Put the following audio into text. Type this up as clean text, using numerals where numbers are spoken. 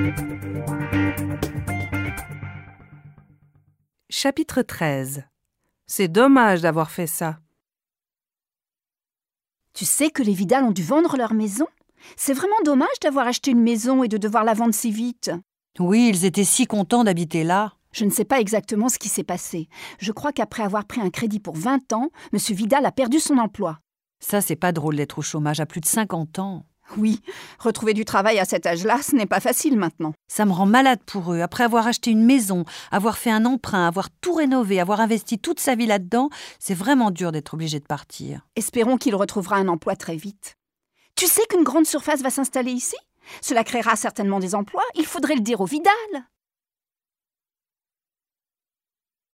Chapitre 13. C'est dommage d'avoir fait ça. Tu sais que les Vidal ont dû vendre leur maison ? C'est vraiment dommage d'avoir acheté une maison et de devoir la vendre si vite. Oui, ils étaient si contents d'habiter là. Je ne sais pas exactement ce qui s'est passé. Je crois qu'après avoir pris un crédit pour 20 ans, M. Vidal a perdu son emploi. Ça, c'est pas drôle d'être au chômage à plus de 50 ans. Oui, retrouver du travail à cet âge-là, ce n'est pas facile maintenant. Ça me rend malade pour eux. Après avoir acheté une maison, avoir fait un emprunt, avoir tout rénové, avoir investi toute sa vie là-dedans, c'est vraiment dur d'être obligé de partir. Espérons qu'il retrouvera un emploi très vite. Tu sais qu'une grande surface va s'installer ici ? Cela créera certainement des emplois. Il faudrait le dire au Vidal.